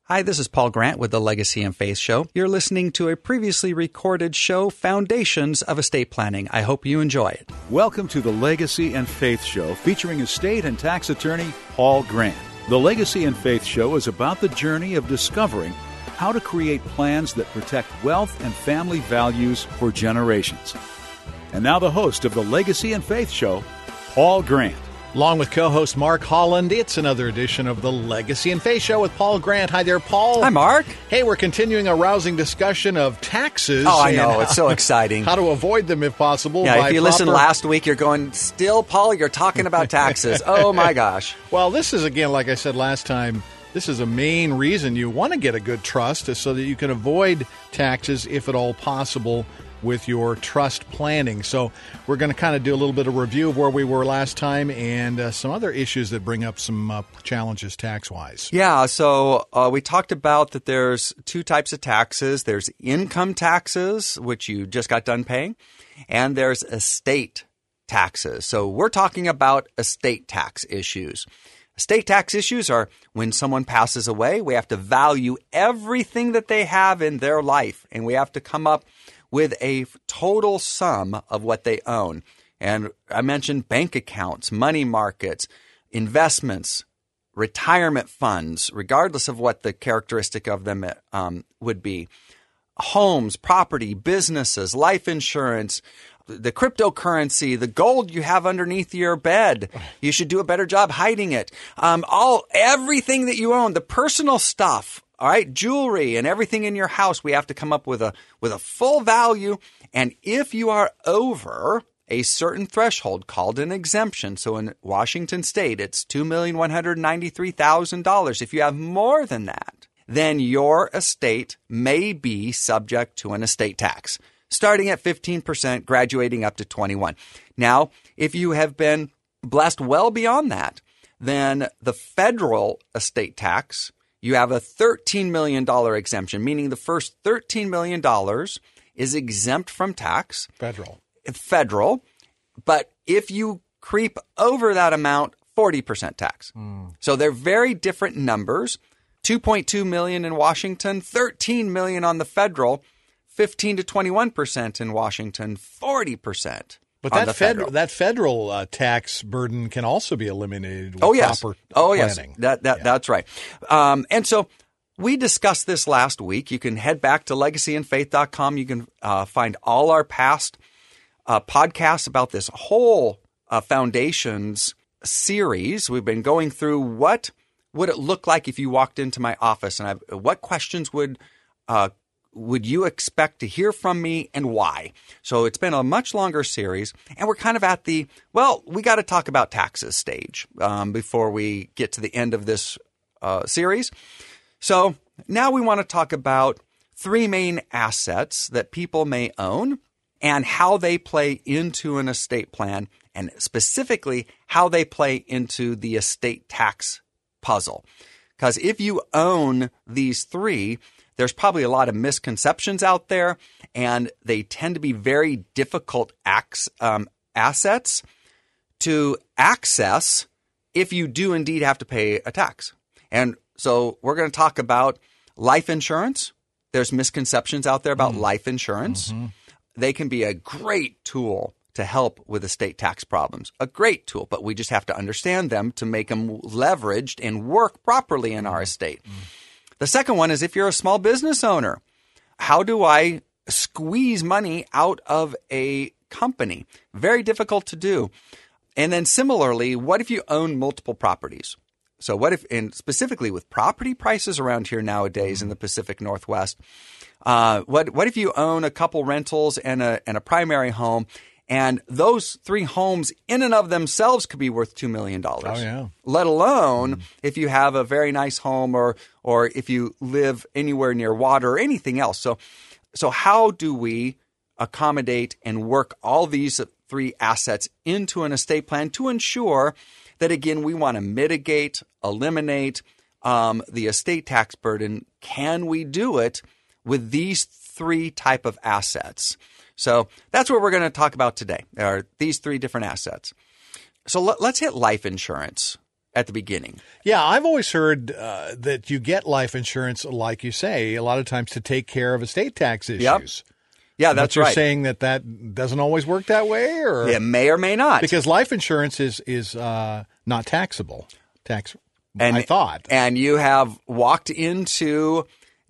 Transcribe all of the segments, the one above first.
Hi, this is Paul Grant with the Legacy and Faith Show. You're listening to a previously recorded show, Foundations of Estate Planning. I hope you enjoy it. Welcome to the Legacy and Faith Show, featuring estate and tax attorney Paul Grant. The Legacy and Faith Show is about the journey of discovering how to create plans that protect wealth and family values for generations. And now the host of the Legacy and Faith Show, Paul Grant. Along with co-host Mark Holland, it's another edition of the Legacy and Faith Show with Paul Grant. Hi there, Paul. Hi, Mark. Hey, we're continuing a rousing discussion of taxes. Oh, I know. It's so exciting. How to avoid them if possible. Yeah, if you listened last week, you're going, still, Paul, you're talking about taxes. Oh, my gosh. Well, this is, again, like I said last time, this is a main reason you want to get a good trust is so that you can avoid taxes, if at all possible, with your trust planning. So we're going to kind of do a little bit of review of where we were last time and some other issues that bring up some challenges tax-wise. Yeah, so we talked about that there's two types of taxes. There's income taxes, which you just got done paying, and there's estate taxes. So we're talking about estate tax issues. Estate tax issues are when someone passes away, we have to value everything that they have in their life, and we have to come up with a total sum of what they own. And I mentioned bank accounts, money markets, investments, retirement funds, regardless of what the characteristic of them would be. Homes, property, businesses, life insurance, the cryptocurrency, the gold you have underneath your bed. You should do a better job hiding it. Everything that you own, the personal stuff. All right, jewelry and everything in your house, we have to come up with a full value. And if you are over a certain threshold called an exemption, so in Washington State, it's $2,193,000. If you have more than that, then your estate may be subject to an estate tax, starting at 15%, graduating up to 21%. Now, if you have been blessed well beyond that, then the federal estate tax, you have a $13 million exemption, meaning the first $13 million is exempt from tax. Federal. But if you creep over that amount, 40% tax. So they're very different numbers. $2.2 million in Washington, $13 million on the federal, 15 to 21% in Washington, 40%. But that federal tax burden can also be eliminated with proper planning. That's right. And so we discussed this last week. You can head back to legacyandfaith.com. You can find all our past podcasts about this whole Foundations series. We've been going through what would it look like if you walked into my office, and what questions would you expect to hear from me and why? So it's been a much longer series, and we're kind of at we got to talk about taxes stage before we get to the end of this series. So now we want to talk about three main assets that people may own and how they play into an estate plan, and specifically how they play into the estate tax puzzle. Because if you own these three, there's probably a lot of misconceptions out there, and they tend to be very difficult assets to access if you do indeed have to pay a tax. And so we're going to talk about life insurance. There's misconceptions out there about life insurance. Mm-hmm. They can be a great tool to help with estate tax problems. A great tool, but we just have to understand them to make them leveraged and work properly in our estate. The second one is if you're a small business owner, how do I squeeze money out of a company? Very difficult to do. And then similarly, what if you own multiple properties? So what if, and specifically with property prices around here nowadays in the Pacific Northwest, what if you own a couple rentals and a primary home, and those three homes in and of themselves could be worth $2 million. Oh, yeah. Let alone if you have a very nice home or if you live anywhere near water or anything else. So how do we accommodate and work all these three assets into an estate plan to ensure that, again, we want to mitigate, eliminate the estate tax burden? Can we do it with these three type of assets? So that's what we're going to talk about today, are these three different assets. So let's hit life insurance. at the beginning. Yeah, I've always heard that you get life insurance, like you say, a lot of times to take care of estate tax issues. Yep. Yeah, that's but you're right. saying that doesn't always work that way, or It may or may not. because life insurance is not taxable. I thought. And you have walked into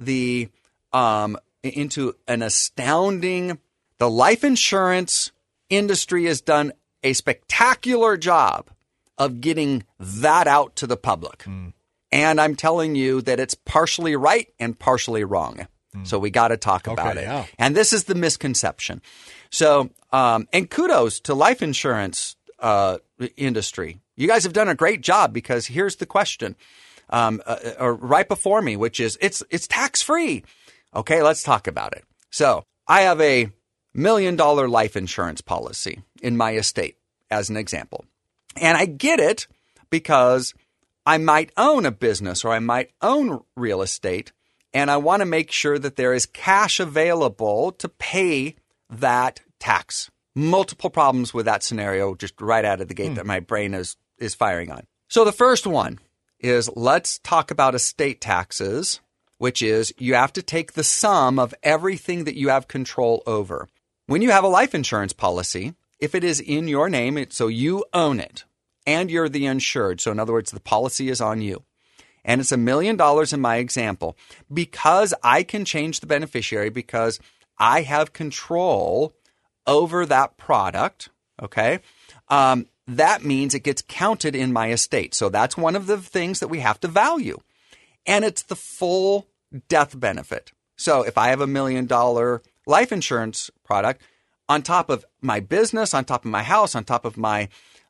into an astounding. The life insurance industry has done a spectacular job of getting that out to the public. And I'm telling you that it's partially right and partially wrong. So we got to talk about it. Yeah. And this is the misconception. So, and kudos to life insurance industry. You guys have done a great job, because here's the question right before me, which is it's tax free. Okay, let's talk about it. So I have a $1 million life insurance policy in my estate, as an example. And I get it because I might own a business or I might own real estate, and I want to make sure that there is cash available to pay that tax. Multiple problems with that scenario just right out of the gate that my brain is firing on. So the first one is, let's talk about estate taxes, which is you have to take the sum of everything that you have control over. When you have a life insurance policy, if it is in your name, so you own it, and you're the insured, so in other words, the policy is on you, and it's $1 million in my example, because I can change the beneficiary, because I have control over that product, okay, that means it gets counted in my estate. So that's one of the things that we have to value. And it's the full death benefit. So if I have $1 million life insurance product, on top of my business, on top of my house, on top of my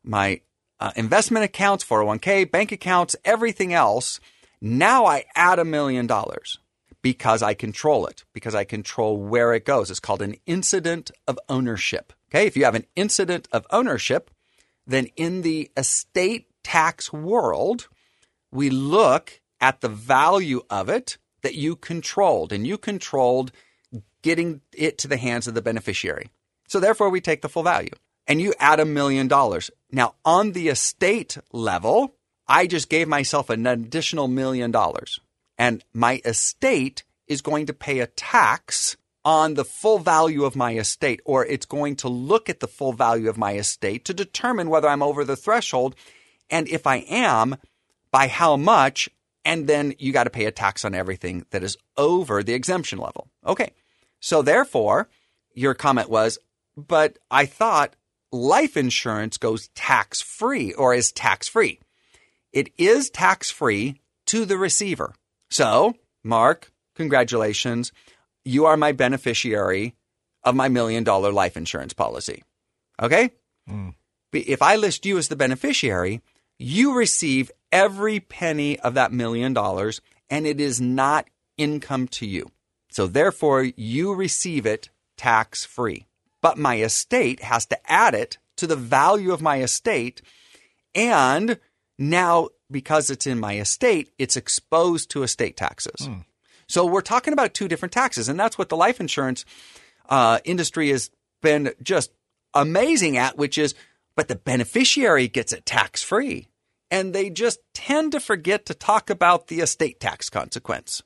investment accounts, 401k, bank accounts, everything else, now I add $1 million because I control it, because I control where it goes. It's called an incident of ownership. Okay, if you have an incident of ownership, then in the estate tax world, we look at the value of it that you controlled, and you controlled getting it to the hands of the beneficiary. So therefore, we take the full value, and you add $1 million. Now, on the estate level, I just gave myself an additional $1 million, and my estate is going to pay a tax on the full value of my estate, or it's going to look at the full value of my estate to determine whether I'm over the threshold, and if I am, by how much, and then you got to pay a tax on everything that is over the exemption level. Okay, so therefore, your comment was, but I thought life insurance goes tax-free or is tax-free. It is tax-free to the receiver. So, Mark, congratulations. You are my beneficiary of my $1 million life insurance policy. Okay? If I list you as the beneficiary, you receive every penny of that $1 million, and it is not income to you. So therefore, you receive it tax-free. But my estate has to add it to the value of my estate, and now, because it's in my estate, it's exposed to estate taxes. So we're talking about two different taxes, and that's what the life insurance industry has been just amazing at, which is, but the beneficiary gets it tax-free. And they just tend to forget to talk about the estate tax consequence.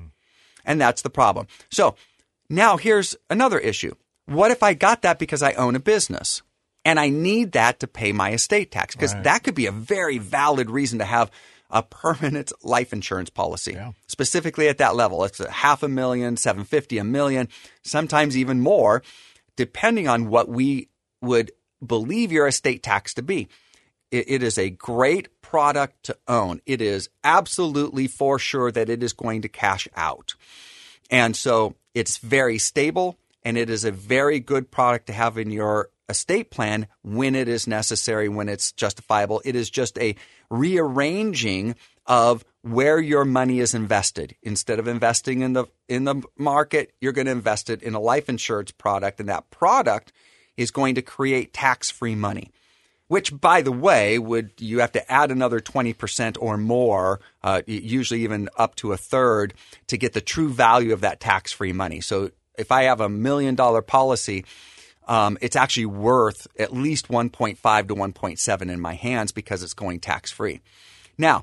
And that's the problem. So now here's another issue. What if I got that because I own a business and I need that to pay my estate tax? Because that could be a very valid reason to have a permanent life insurance policy, specifically at that level. It's $500,000, $750,000, $1 million, sometimes even more, depending on what we would believe your estate tax to be. It is a great product to own. It is absolutely for sure that it is going to cash out. And so it's very stable, and it is a very good product to have in your estate plan when it is necessary, when it's justifiable. It is just a rearranging of where your money is invested. Instead of investing in the market, you're going to invest it in a life insurance product, and that product is going to create tax-free money. Which, by the way, you have to add another 20% or more, usually even up to a third, to get the true value of that tax-free money. So if I have a $1 million policy, it's actually worth at least 1.5 to 1.7 in my hands because it's going tax-free. Now,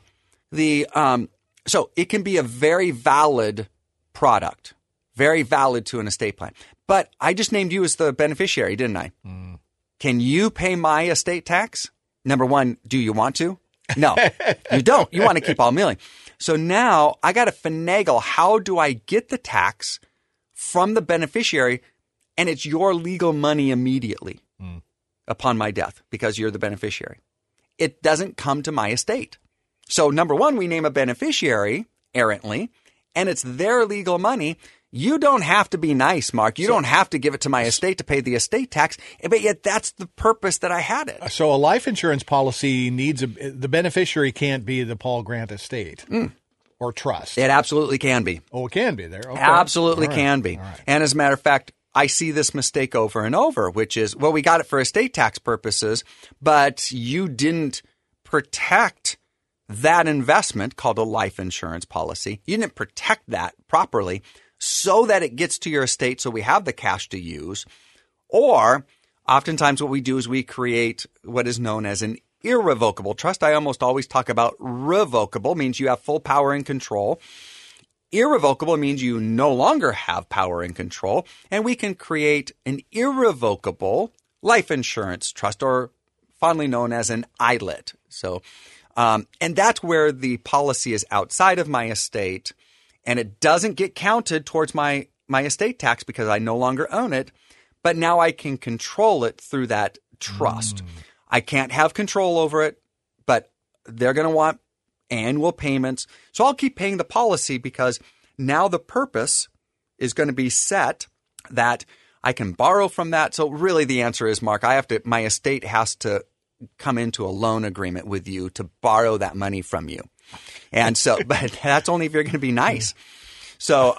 so it can be a very valid product, very valid to an estate plan. But I just named you as the beneficiary, didn't I? Mm. Can you pay my estate tax? Number one, do you want to? No, you don't. You want to keep all million. So now I got to finagle. How do I get the tax from the beneficiary? And it's your legal money immediately upon my death because you're the beneficiary. It doesn't come to my estate. So number one, we name a beneficiary errantly, and it's their legal money. You don't have to be nice, Mark. You don't have to give it to my estate to pay the estate tax, but yet that's the purpose that I had it. So a life insurance policy needs the beneficiary can't be the Paul Grant estate or trust. It absolutely can be. Oh, it can be there. Okay. Absolutely can be. Right. And as a matter of fact, I see this mistake over and over, which is, well, we got it for estate tax purposes, but you didn't protect that investment called a life insurance policy. You didn't protect that properly so that it gets to your estate so we have the cash to use. Or oftentimes what we do is we create what is known as an irrevocable trust. I almost always talk about revocable, means you have full power and control. Irrevocable means you no longer have power and control. And we can create an irrevocable life insurance trust, or fondly known as an ILIT. So, and that's where the policy is outside of my estate, and it doesn't get counted towards my estate tax because I no longer own it, but now I can control it through that trust. I can't have control over it, but they're going to want annual payments. So I'll keep paying the policy because now the purpose is going to be set that I can borrow from that. So really the answer is, Mark, my estate has to come into a loan agreement with you to borrow that money from you. And so, but that's only if you're going to be nice. So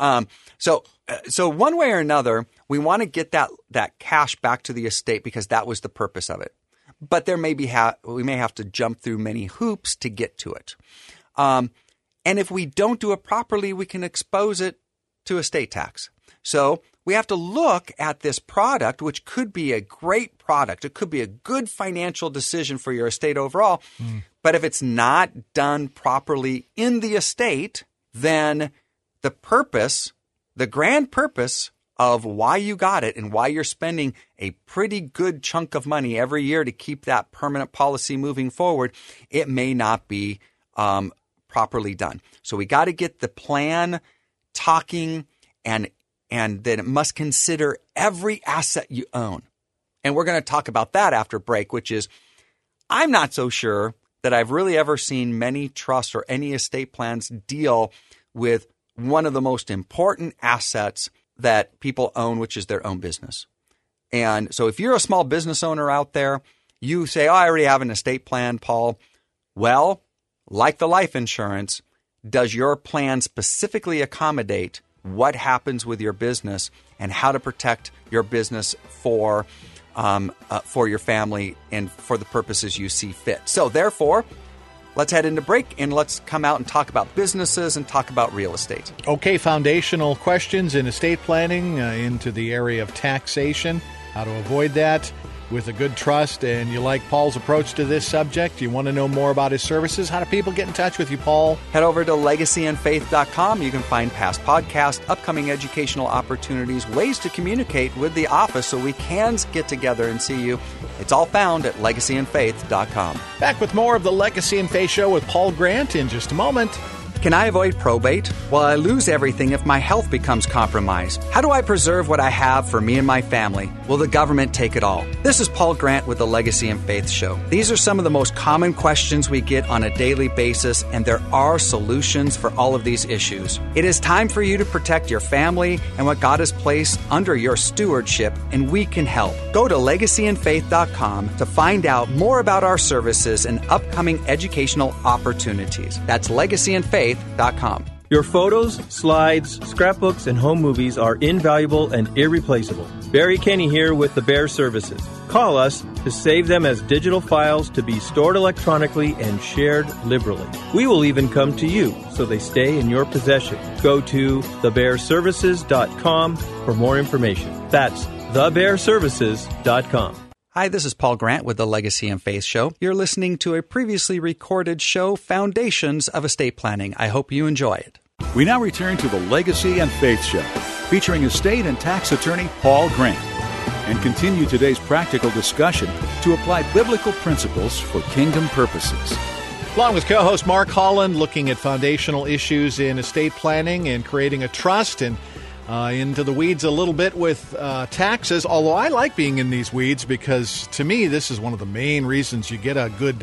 one way or another, we want to get that cash back to the estate because that was the purpose of it. But we may have to jump through many hoops to get to it. And if we don't do it properly, we can expose it to estate tax. So we have to look at this product, which could be a great product. It could be a good financial decision for your estate overall. But if it's not done properly in the estate, then the purpose, the grand purpose of why you got it and why you're spending a pretty good chunk of money every year to keep that permanent policy moving forward, it may not be properly done. So we got to get the plan talking, and then it must consider every asset you own. And we're going to talk about that after break, which is, I'm not so sure that I've really ever seen many trusts or any estate plans deal with one of the most important assets that people own, which is their own business. And so if you're a small business owner out there, you say, oh, I already have an estate plan, Paul. Well, like the life insurance, does your plan specifically accommodate what happens with your business and how to protect your business for your family and for the purposes you see fit? So therefore, let's head into break and let's come out and talk about businesses and talk about real estate. Okay, foundational questions in estate planning into the area of taxation, how to avoid that with a good trust. And you like Paul's approach to this subject? You want to know more about his services? How do people get in touch with you, Paul? Head over to legacyandfaith.com. You can find past podcasts, upcoming educational opportunities, ways to communicate with the office so we can get together and see you. It's all found at legacyandfaith.com. Back with more of the Legacy and Faith Show with Paul Grant in just a moment. Can I avoid probate? Will I lose everything if my health becomes compromised? How do I preserve what I have for me and my family? Will the government take it all? This is Paul Grant with the Legacy and Faith Show. These are some of the most common questions we get on a daily basis, and there are solutions for all of these issues. It is time for you to protect your family and what God has placed under your stewardship, and we can help. Go to legacyandfaith.com to find out more about our services and upcoming educational opportunities. That's legacyandfaith.com. Your photos, slides, scrapbooks, and home movies are invaluable and irreplaceable. Barry Kenny here with the Bear Services. Call us to save them as digital files to be stored electronically and shared liberally. We will even come to you so they stay in your possession. Go to thebearservices.com for more information. That's thebearservices.com. Hi, this is Paul Grant with the Legacy and Faith Show. You're listening to a previously recorded show, Foundations of Estate Planning. I hope you enjoy it. We now return to the Legacy and Faith Show, featuring estate and tax attorney Paul Grant, and continue today's practical discussion to apply biblical principles for kingdom purposes. Along with co-host Mark Holland, looking at foundational issues in estate planning and creating a trust, and into the weeds a little bit with taxes, although I like being in these weeds because, to me, this is one of the main reasons you get a good,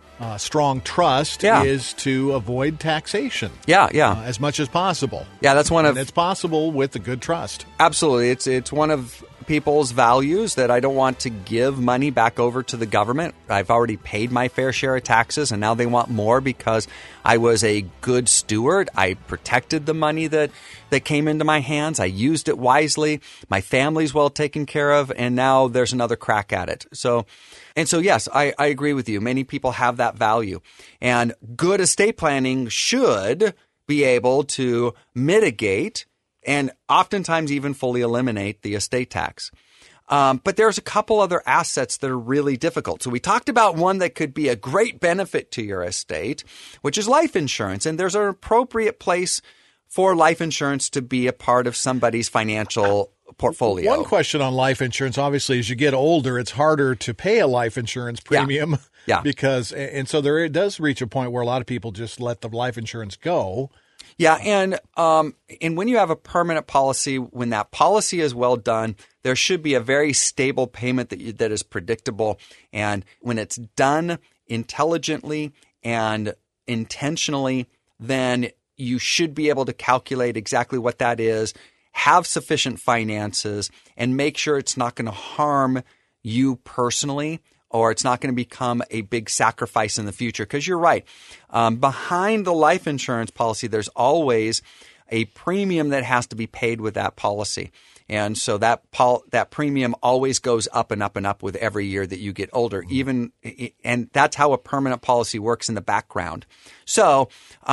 strong trust is to avoid taxation. As much as possible. Yeah, that's one of... And it's possible with a good trust. Absolutely. It's one of people's values that I don't want to give money back over to the government. I've already paid my fair share of taxes, and now they want more because I was a good steward. I protected the money that came into my hands. I used it wisely. My family's well taken care of, and now there's another crack at it. So yes, I agree with you. Many people have that value. And good estate planning should be able to mitigate and oftentimes even fully eliminate the estate tax. But there's a couple other assets that are really difficult. So we talked about one that could be a great benefit to your estate, which is life insurance. And there's an appropriate place for life insurance to be a part of somebody's financial portfolio. One question on life insurance, obviously, as you get older, it's harder to pay a life insurance premium. Yeah. Because, and so it does reach a point where a lot of people just let the life insurance go. Yeah, and when you have a permanent policy, when that policy is well done, there should be a very stable payment that is predictable. And when it's done intelligently and intentionally, then you should be able to calculate exactly what that is, have sufficient finances, and make sure it's not going to harm you personally, or it's not going to become a big sacrifice in the future. Because you're right. Behind the life insurance policy, there's always a premium that has to be paid with that policy. And so that premium always goes up and up and up with every year that you get older. And that's how a permanent policy works in the background. So,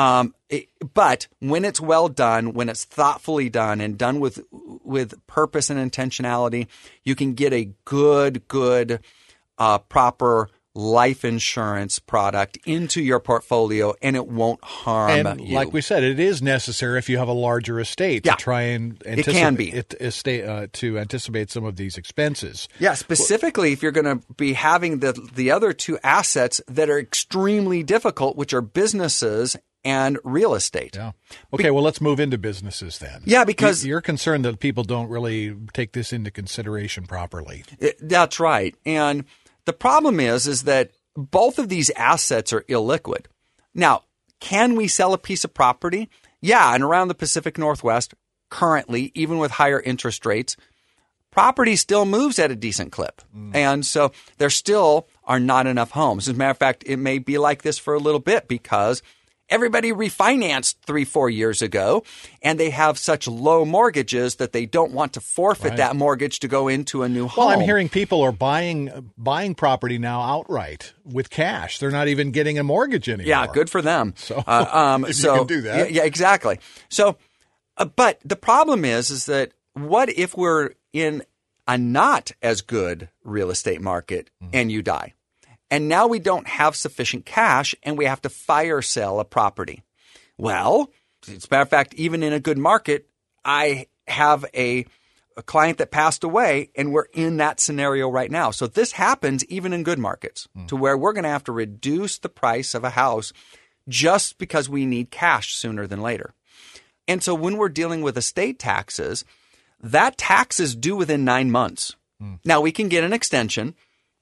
but when it's well done, when it's thoughtfully done and done with purpose and intentionality, you can get a good proper life insurance product into your portfolio, and it won't harm you. Like we said, it is necessary if you have a larger estate to try and anticipate some of these expenses. Yeah, specifically if you're going to be having the other two assets that are extremely difficult, which are businesses and real estate. Yeah. Okay, well, let's move into businesses then. Yeah, because you're concerned that people don't really take this into consideration properly. That's right. And the problem is that both of these assets are illiquid. Now, can we sell a piece of property? Yeah, and around the Pacific Northwest, currently, even with higher interest rates, property still moves at a decent clip. And so there still are not enough homes. As a matter of fact, it may be like this for a little bit because everybody refinanced 3-4 years ago, and they have such low mortgages that they don't want to forfeit that mortgage to go into a new home. Well, I'm hearing people are buying property now outright with cash. They're not even getting a mortgage anymore. Yeah, good for them. So, if you can do that. Yeah, exactly. So, but the problem is that what if we're in a not as good real estate market and you die? And now we don't have sufficient cash and we have to fire sell a property. Well, as a matter of fact, even in a good market, I have a client that passed away and we're in that scenario right now. So this happens even in good markets to where we're going to have to reduce the price of a house just because we need cash sooner than later. And so when we're dealing with estate taxes, that tax is due within 9 months. Now we can get an extension,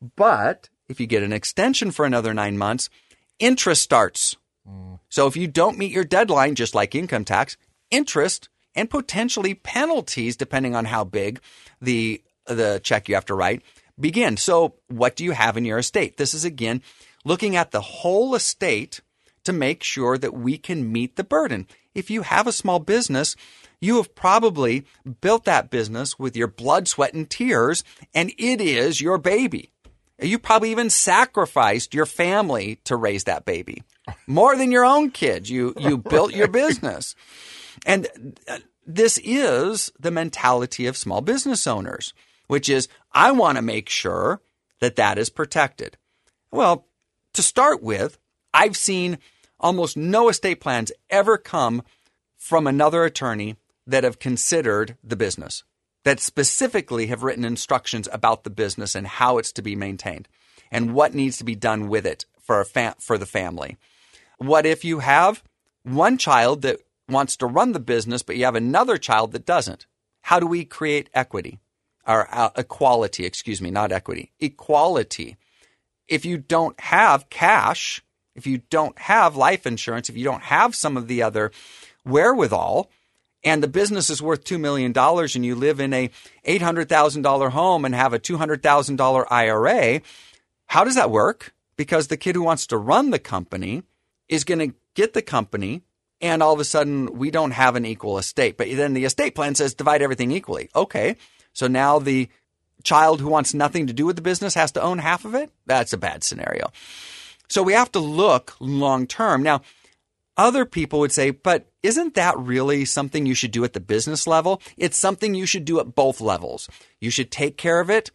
but if you get an extension for another 9 months, interest starts. So if you don't meet your deadline, just like income tax, interest and potentially penalties, depending on how big the check you have to write, begin. So what do you have in your estate? This is, again, looking at the whole estate to make sure that we can meet the burden. If you have a small business, you have probably built that business with your blood, sweat, and tears, and it is your baby. You probably even sacrificed your family to raise that baby. More than your own kids. You built your business. And this is the mentality of small business owners, which is I want to make sure that is protected? Well, to start with, I've seen almost no estate plans ever come from another attorney that have considered the business, that specifically have written instructions about the business and how it's to be maintained and what needs to be done with it for the family. What if you have one child that wants to run the business, but you have another child that doesn't? How do we create equity? Or equality, not equity. Equality. If you don't have cash, if you don't have life insurance, if you don't have some of the other wherewithal, and the business is worth $2 million and you live in a $800,000 home and have a $200,000 IRA, how does that work? Because the kid who wants to run the company is going to get the company, and all of a sudden we don't have an equal estate. But then the estate plan says divide everything equally. Okay, so now the child who wants nothing to do with the business has to own half of it? That's a bad scenario. So we have to look long term. Now, other people would say, but isn't that really something you should do at the business level? It's something you should do at both levels. You should take care of it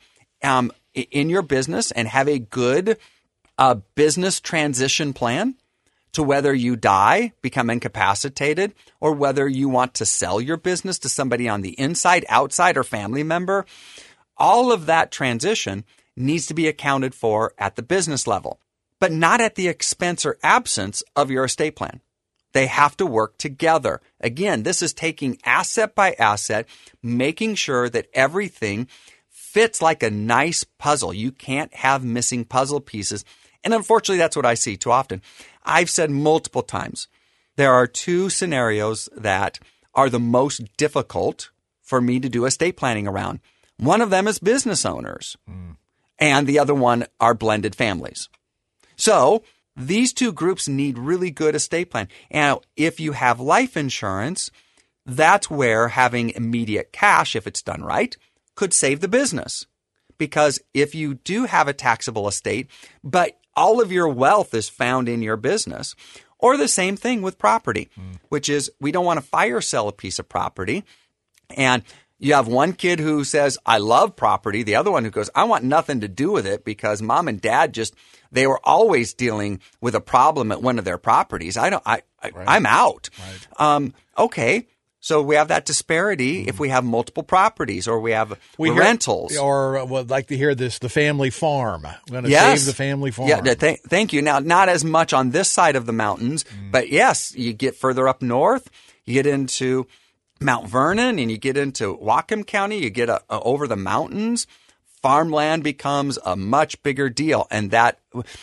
in your business and have a good business transition plan to whether you die, become incapacitated, or whether you want to sell your business to somebody on the inside, outside, or family member. All of that transition needs to be accounted for at the business level, but not at the expense or absence of your estate plan. They have to work together. Again, this is taking asset by asset, making sure that everything fits like a nice puzzle. You can't have missing puzzle pieces. And unfortunately, that's what I see too often. I've said multiple times, there are two scenarios that are the most difficult for me to do estate planning around. One of them is business owners, and the other one are blended families. So these two groups need really good estate plan. And if you have life insurance, that's where having immediate cash, if it's done right, could save the business. Because if you do have a taxable estate, but all of your wealth is found in your business, or the same thing with property, which is we don't want to fire sell a piece of property. And you have one kid who says, I love property. The other one who goes, I want nothing to do with it because mom and dad they were always dealing with a problem at one of their properties. I'm out. Right. Okay. So we have that disparity if we have multiple properties or we have rentals. Or would like to hear this, the family farm. We're going to save the family farm. Yeah, thank you. Now, not as much on this side of the mountains, but yes, you get further up north, you get into Mount Vernon and you get into Whatcom County, you get over the mountains, farmland becomes a much bigger deal. And that,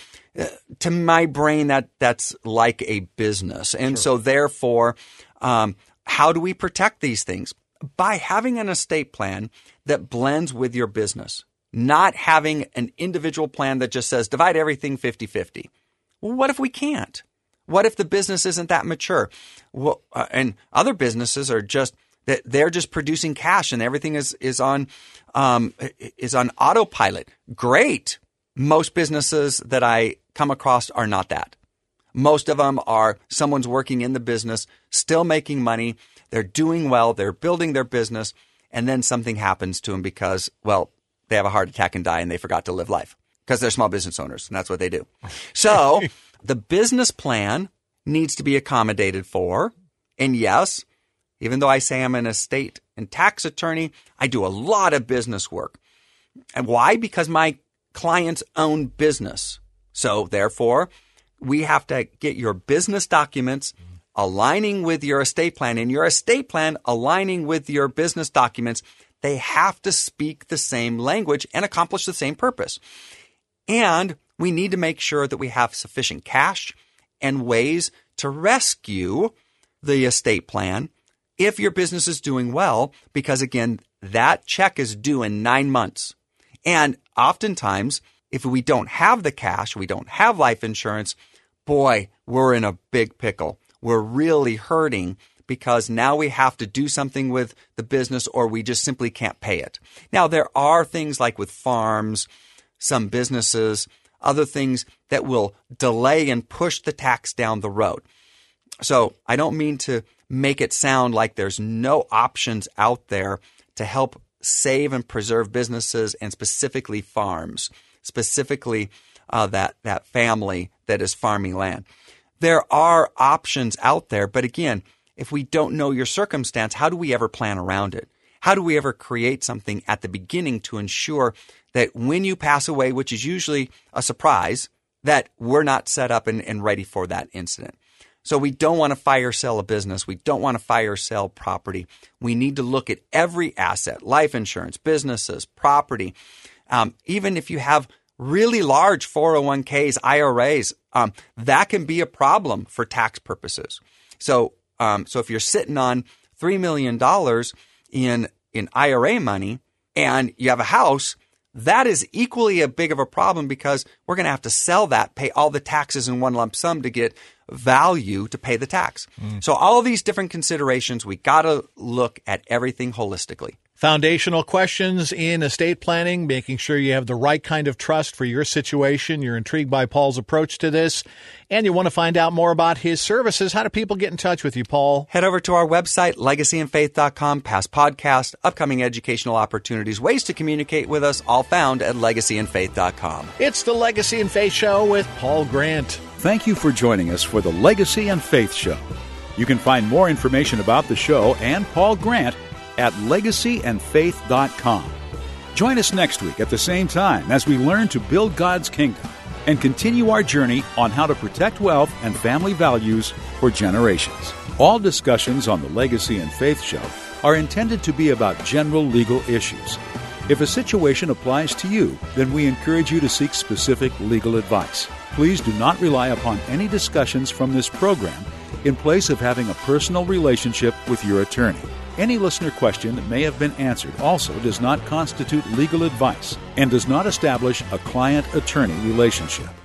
to my brain, that's like a business. And so therefore, how do we protect these things? By having an estate plan that blends with your business, not having an individual plan that just says divide everything 50-50. Well, what if we can't? What if the business isn't that mature? Well, and other businesses are they're just producing cash and everything is on autopilot. Great. Most businesses that I come across are not that. Most of them are someone's working in the business, still making money. They're doing well. They're building their business. And then something happens to them because, well, they have a heart attack and die and they forgot to live life because they're small business owners and that's what they do. So the business plan needs to be accommodated for. And yes, even though I say I'm an estate and tax attorney, I do a lot of business work. And why? Because my clients own business. So therefore, we have to get your business documents aligning with your estate plan, and your estate plan aligning with your business documents. They have to speak the same language and accomplish the same purpose. And we need to make sure that we have sufficient cash and ways to rescue the estate plan if your business is doing well, because again, that check is due in 9 months. And oftentimes, if we don't have the cash, we don't have life insurance, boy, we're in a big pickle. We're really hurting because now we have to do something with the business or we just simply can't pay it. Now, there are things like with farms, some businesses, other things that will delay and push the tax down the road. So I don't mean to make it sound like there's no options out there to help save and preserve businesses and specifically farms. specifically that family that is farming land. There are options out there, but again, if we don't know your circumstance, how do we ever plan around it? How do we ever create something at the beginning to ensure that when you pass away, which is usually a surprise, that we're not set up and ready for that incident? So we don't want to fire sell a business. We don't want to fire sell property. We need to look at every asset, life insurance, businesses, property. Even if you have really large 401ks, IRAs, that can be a problem for tax purposes. So if you're sitting on $3 million in IRA money and you have a house, that is equally as big of a problem because we're going to have to sell that, pay all the taxes in one lump sum to get value to pay the tax. So all of these different considerations, we got to look at everything holistically. Foundational questions in estate planning, making sure you have the right kind of trust for your situation. You're intrigued by Paul's approach to this, and you want to find out more about his services. How do people get in touch with you, Paul? Head over to our website, legacyandfaith.com, past podcasts, upcoming educational opportunities, ways to communicate with us, all found at legacyandfaith.com. It's the Legacy and Faith Show with Paul Grant. Thank you for joining us for the Legacy and Faith Show. You can find more information about the show and Paul Grant at legacyandfaith.com. Join us next week at the same time as we learn to build God's kingdom and continue our journey on how to protect wealth and family values for generations. All discussions on the Legacy and Faith Show are intended to be about general legal issues. If a situation applies to you, then we encourage you to seek specific legal advice. Please do not rely upon any discussions from this program in place of having a personal relationship with your attorney. Any listener question that may have been answered also does not constitute legal advice and does not establish a client-attorney relationship.